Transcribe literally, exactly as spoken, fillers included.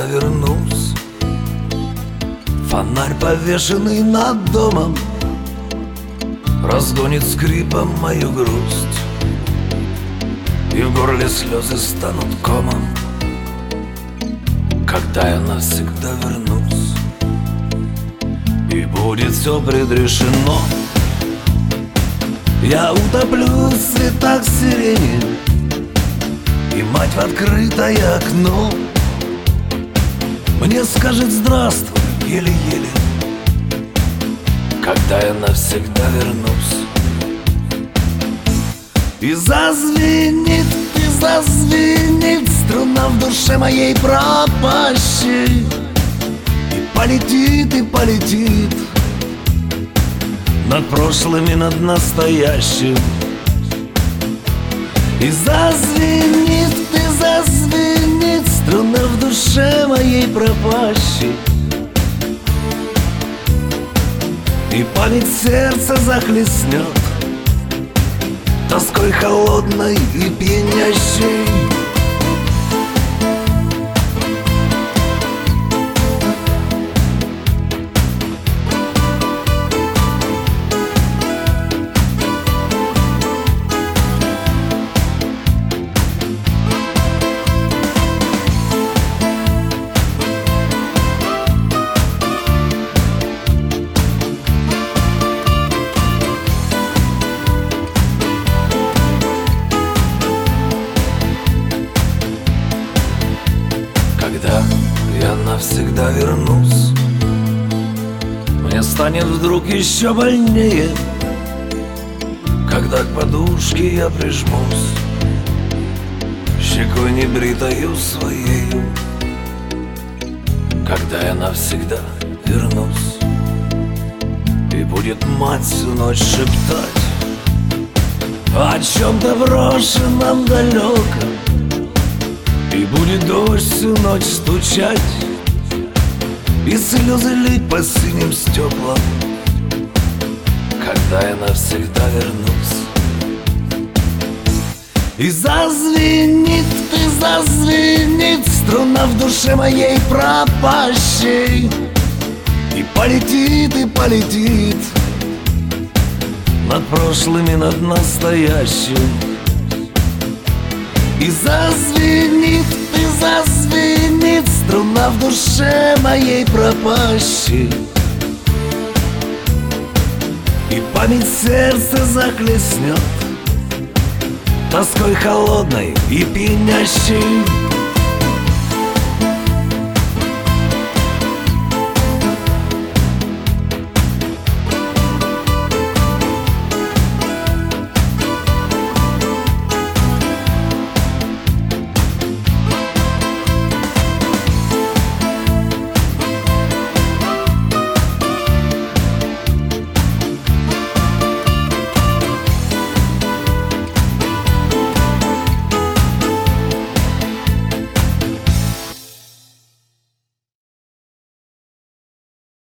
вернусь. Фонарь, повешенный над домом, разгонит скрипом мою грусть, и в горле слезы станут комом, когда я навсегда вернусь. И будет все предрешено. Я утоплю в цветах сирени, и мать в открытое окно мне скажет здравствуй еле-еле, когда я навсегда вернусь. И зазвенит, и зазвенит струна в душе моей пропащей, и полетит, и полетит над прошлым и над настоящим. И зазвенит, и зазвенит струна в душе моей пропащей, и память сердца захлестнет тоской холодной и пьянящей. Когда я навсегда вернусь, мне станет вдруг еще больнее, когда к подушке я прижмусь щекой небритою своею. Когда я навсегда вернусь, и будет мать всю ночь шептать о чем-то брошенном далеком, и будет дождь всю ночь стучать, и слезы лить по синим стеклам, когда я навсегда вернусь. И зазвенит, и зазвенит струна в душе моей пропащей, и полетит, и полетит над прошлым и над настоящим. И зазвенит, и зазвенит струна в душе моей пропащей, и память сердца захлестнет тоской холодной и пьянящей.